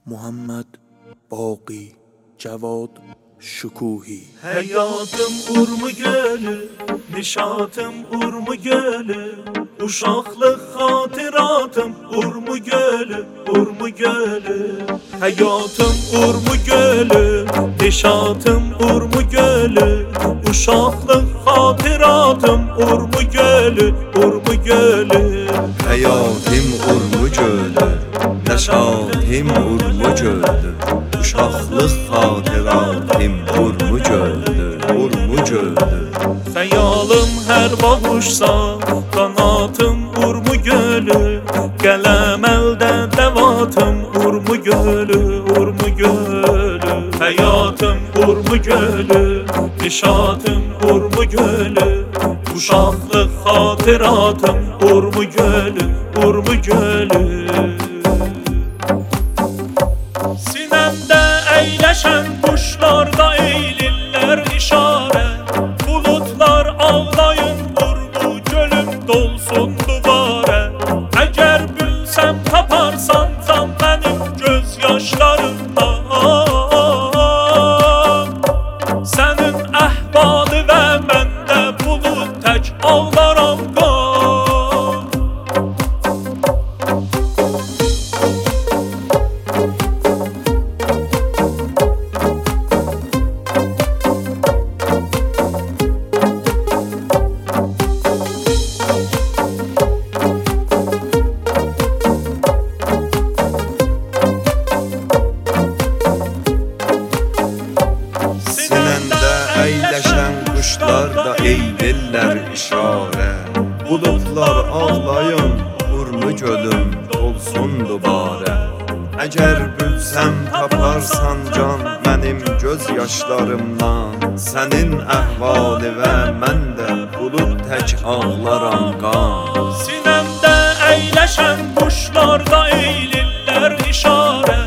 محمد باقی جواد شکوهی. Həyatım urmu gölü, nişatım urmu gölü, uşaqlıq xatiratım urmu gölü, urmu gölü. Həyatım urmu gölü, nişatım urmu gölü, uşaqlıq xatiratım urmu gölü, urmu gölü. Həyatım urmu gölü, nəşatim urmu gölü, uşaqlıq xatiratım urmu gölü, urmu gölü. Xəyalım hər bağışsa, qanatım urmu gölü, qələm əldə dəvatım urmu gölü, urmu gölü. Həyatım urmu gölü, nişatım urmu gölü, uşaqlıq xatiratım urmu gölü, urmu gölü. Sinəmdə əyləşən quşlarda eylirlər işarə, bulutlar ağlayın urmu gölüm dolsun duvara. Əgər bilsəm taparsan can mənim göz yaşlarımdan, sənin əhvalı və məndə bulut tək ağlaram qan. Əyləşən quşlar da eylirlər işarə, bulutlar ağlayın, urmu gölüm dolsun dubarə. Əgər bilsəm taparsan can mənim göz yaşlarımdan, sənin əhvalı və mən də bulut tək ağlaram qan. Sinəmdə əyləşən quşlarda eylirlər işarə,